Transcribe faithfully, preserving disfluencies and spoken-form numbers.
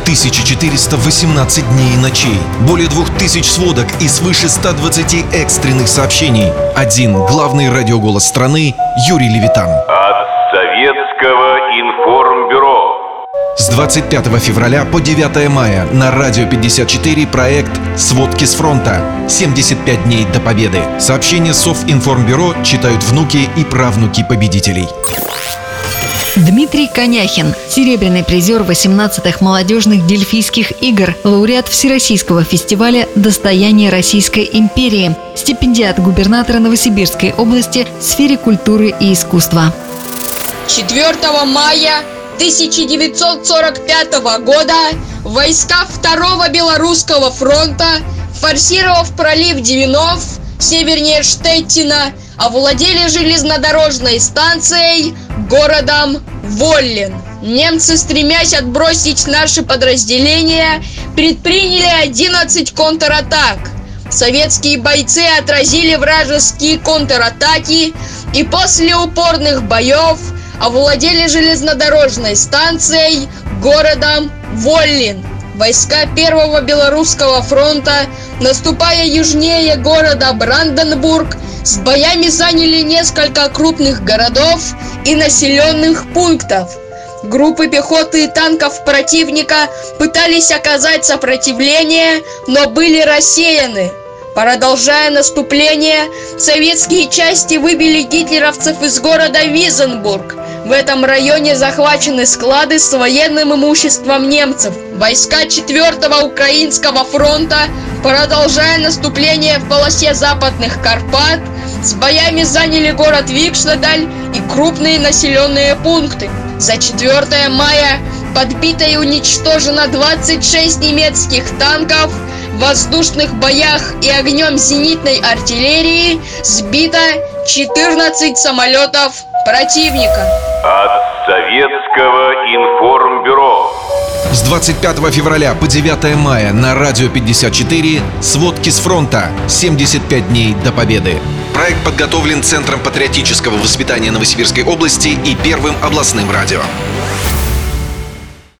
тысяча четыреста восемнадцать дней и ночей, более двух тысяч сводок и свыше ста двадцати экстренных сообщений. Один главный радиоголос страны Юрий Левитан. От Советского информбюро. С двадцать пятого февраля по девятое мая на Радио пятьдесят четыре проект «Сводки с фронта. семьдесят пять дней до победы». Сообщения Совинформбюро читают внуки и правнуки победителей. Дмитрий Коняхин, серебряный призер восемнадцатых молодежных дельфийских игр, лауреат Всероссийского фестиваля «Достояние Российской империи», стипендиат губернатора Новосибирской области в сфере культуры и искусства. четвёртого мая тысяча девятьсот сорок пятого года войска Второго Белорусского фронта, форсировав пролив Двинов, севернее Штеттина, овладели железнодорожной станцией городом Воллин. Немцы, стремясь отбросить наши подразделения, предприняли одиннадцать контратак. Советские бойцы отразили вражеские контратаки и после упорных боев овладели железнодорожной станцией городом Воллин. Войска Первого Белорусского фронта, наступая южнее города Бранденбург, с боями заняли несколько крупных городов и населенных пунктов. Группы пехоты и танков противника пытались оказать сопротивление, но были рассеяны. Продолжая наступление, советские части выбили гитлеровцев из города Визенбург. В этом районе захвачены склады с военным имуществом немцев. Войска четвёртого Украинского фронта, продолжая наступление в полосе Западных Карпат, с боями заняли город Викштедаль и крупные населенные пункты. За четвёртое мая подбито и уничтожено двадцать шесть немецких танков, в воздушных боях и огнем зенитной артиллерии сбито четырнадцать самолетов противника. От Советского информбюро. С двадцать пятого февраля по девятое мая на Радио пятьдесят четыре «Сводки с фронта. семьдесят пять дней до победы». Проект подготовлен Центром патриотического воспитания Новосибирской области и Первым областным радио.